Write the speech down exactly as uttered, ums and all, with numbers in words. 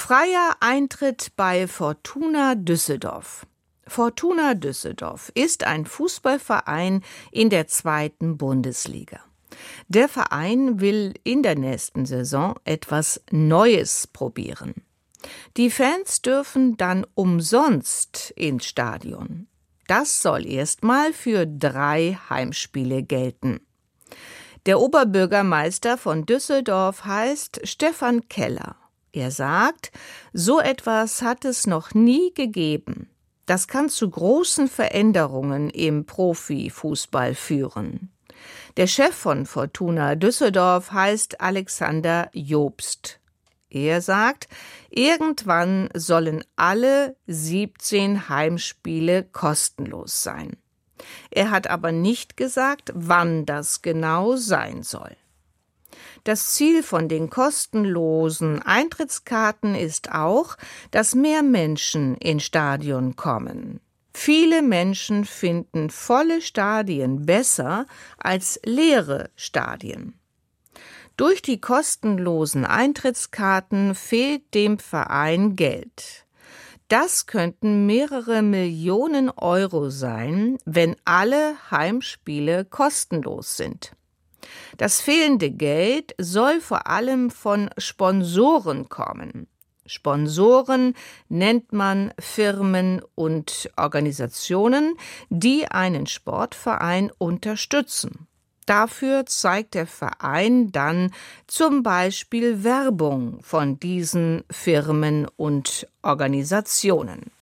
Freier Eintritt bei Fortuna Düsseldorf. Fortuna Düsseldorf ist ein Fußballverein in der zweiten Bundesliga. Der Verein will in der nächsten Saison etwas Neues probieren. Die Fans dürfen dann umsonst ins Stadion. Das soll erstmal für drei Heimspiele gelten. Der Oberbürgermeister von Düsseldorf heißt Stefan Keller. Er sagt, so etwas hat es noch nie gegeben. Das kann zu großen Veränderungen im Profifußball führen. Der Chef von Fortuna Düsseldorf heißt Alexander Jobst. Er sagt, irgendwann sollen alle siebzehn Heimspiele kostenlos sein. Er hat aber nicht gesagt, wann das genau sein soll. Das Ziel von den kostenlosen Eintrittskarten ist auch, dass mehr Menschen ins Stadion kommen. Viele Menschen finden volle Stadien besser als leere Stadien. Durch die kostenlosen Eintrittskarten fehlt dem Verein Geld. Das könnten mehrere Millionen Euro sein, wenn alle Heimspiele kostenlos sind. Das fehlende Geld soll vor allem von Sponsoren kommen. Sponsoren nennt man Firmen und Organisationen, die einen Sportverein unterstützen. Dafür zeigt der Verein dann zum Beispiel Werbung von diesen Firmen und Organisationen.